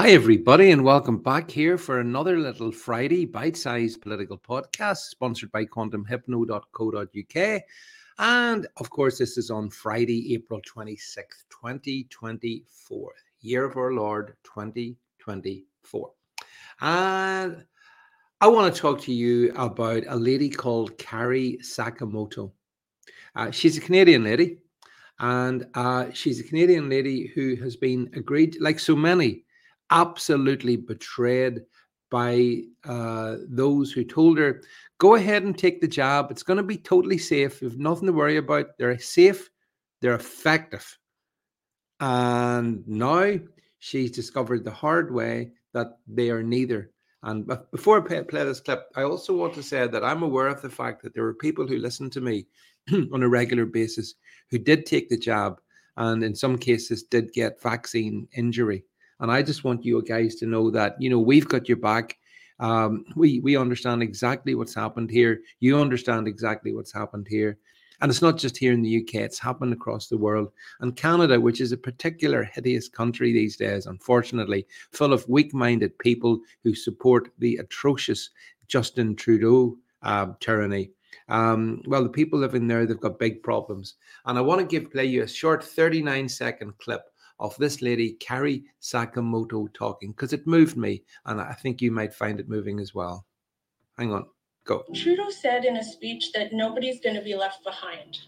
Hi, everybody, and welcome back here for another little Friday bite-sized political podcast sponsored by quantumhypno.co.uk. And of course, this is on Friday, April 26th, 2024, year of our Lord 2024. And I want to talk to you about a lady called Carrie Sakamoto. She's a Canadian lady, and she's a Canadian lady who has been like so many, absolutely betrayed by those who told her, go ahead and take the jab. It's going to be totally safe. You've nothing to worry about. They're safe. They're effective. And now she's discovered the hard way that they are neither. And before I play this clip, I also want to say that I'm aware of the fact that there are people who listen to me on a regular basis who did take the jab and in some cases did get vaccine injury. And I just want you guys to know that, we've got your back. We understand exactly what's happened here. You understand exactly what's happened here. And it's not just here in the UK, it's happened across the world. And Canada, which is a particular hideous country these days, unfortunately, full of weak-minded people who support the atrocious Justin Trudeau tyranny. Well, the people living there, they've got big problems. And I want to play you a short 39-second clip of this lady, Carrie Sakamoto, talking, because it moved me, and I think you might find it moving as well. Hang on. Go. Trudeau said in a speech that nobody's going to be left behind.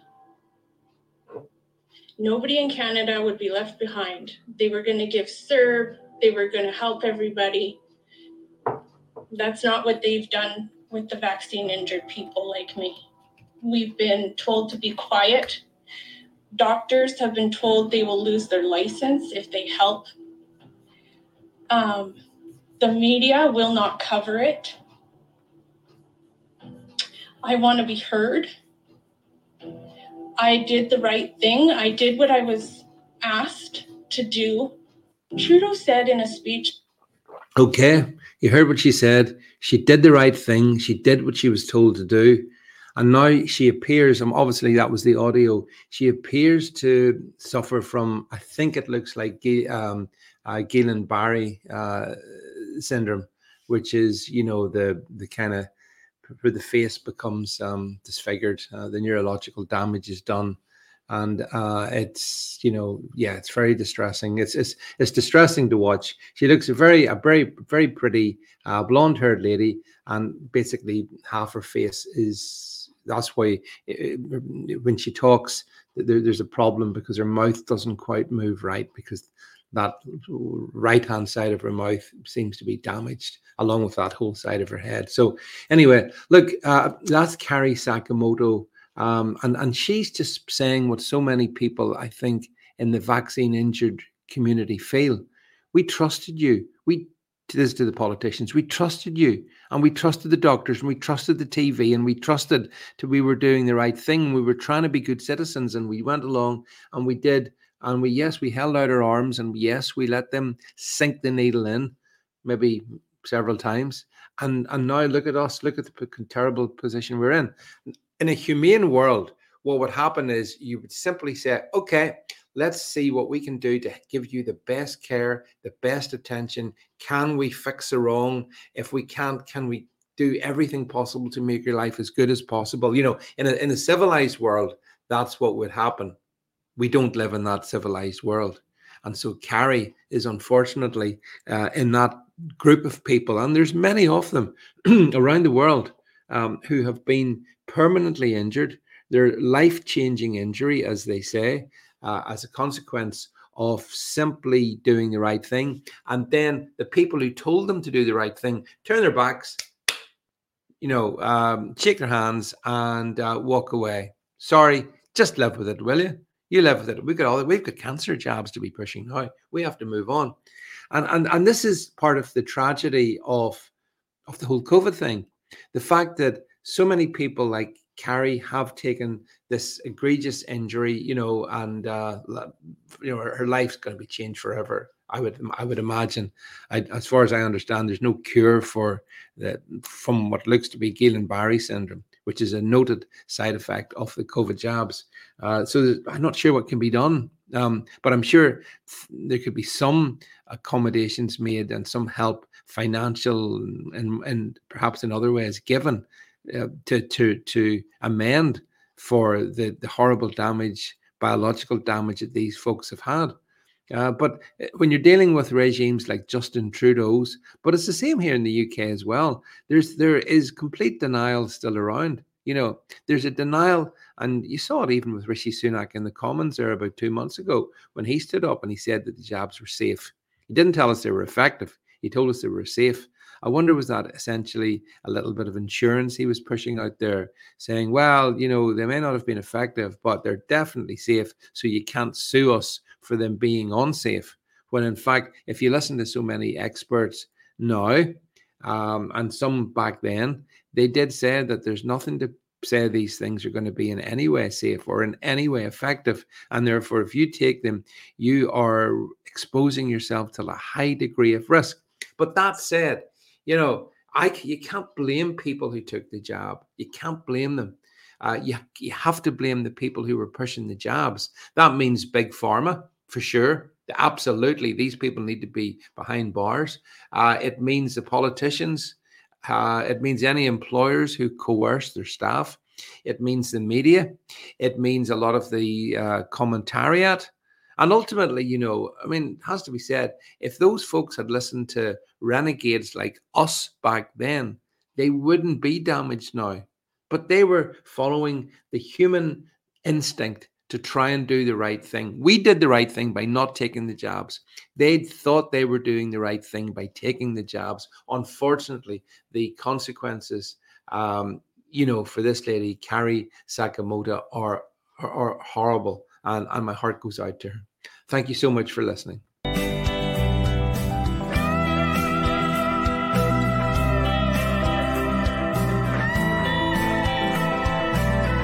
Nobody in Canada would be left behind. They were going to give CERB. They were going to help everybody. That's not what they've done with the vaccine injured people like me. We've been told to be quiet. Doctors have been told they will lose their license if they help. The media will not cover it. I want to be heard. I did the right thing. I did what I was asked to do. Trudeau said in a speech. Okay, you heard what she said. She did the right thing. She did what she was told to do. And now she appears, and obviously that was the audio, she appears to suffer from, I think it looks like Guillain-Barré syndrome, which is, the kind of where the face becomes disfigured, the neurological damage is done, and it's it's very distressing. It's distressing to watch. She looks a very very pretty blonde-haired lady, and basically half her face is. That's why when she talks, there's a problem because her mouth doesn't quite move right because that right-hand side of her mouth seems to be damaged, along with that whole side of her head. So anyway, look, that's Carrie Sakamoto. And she's just saying what so many people, I think, in the vaccine-injured community feel. We trusted you. This to the politicians. We trusted you, and we trusted the doctors, and we trusted the TV, and we trusted we were doing the right thing. We were trying to be good citizens, and we went along, and we did. And we held out our arms, and yes, we let them sink the needle in, maybe several times. And now look at us, look at the terrible position we're in. In a humane world, what would happen is you would simply say, okay, let's see what we can do to give you the best care, the best attention. Can we fix the wrong? If we can't, can we do everything possible to make your life as good as possible? In a civilized world, that's what would happen. We don't live in that civilized world. And so Carrie is unfortunately in that group of people, and there's many of them around the world who have been permanently injured. They're life-changing injury, as they say, as a consequence of simply doing the right thing. And then the people who told them to do the right thing turn their backs, shake their hands and walk away. Sorry, just live with it, will you? You live with it. We've got cancer jabs to be pushing now. We have to move on. And this is part of the tragedy of the whole COVID thing. The fact that so many people like Carrie have taken this egregious injury, and her life's going to be changed forever. I would imagine. As far as I understand, there's no cure from what looks to be Guillain-Barré syndrome, which is a noted side effect of the COVID jabs. So I'm not sure what can be done But I'm sure there could be some accommodations made and some help, financial and perhaps in other ways given to amend for the horrible damage, biological damage that these folks have had. But when you're dealing with regimes like Justin Trudeau's, but it's the same here in the UK as well, there is complete denial still around. There's a denial, and you saw it even with Rishi Sunak in the Commons there about 2 months ago when he stood up and he said that the jabs were safe. He didn't tell us they were effective. He told us they were safe. I wonder, was that essentially a little bit of insurance he was pushing out there, saying, well, they may not have been effective, but they're definitely safe, so you can't sue us for them being unsafe. When in fact, if you listen to so many experts now, and some back then, they did say that there's nothing to say these things are going to be in any way safe or in any way effective. And therefore, if you take them, you are exposing yourself to a high degree of risk. But that said, you can't blame people who took the jab. You can't blame them. You have to blame the people who were pushing the jabs. That means big pharma, for sure. Absolutely, these people need to be behind bars. It means the politicians. It means any employers who coerce their staff. It means the media. It means a lot of the commentariat. And ultimately, it has to be said, if those folks had listened to renegades like us back then, they wouldn't be damaged now. But they were following the human instinct to try and do the right thing. We did the right thing by not taking the jabs. They thought they were doing the right thing by taking the jabs. Unfortunately, the consequences, for this lady, Carrie Sakamoto, are horrible. And my heart goes out to her. Thank you so much for listening.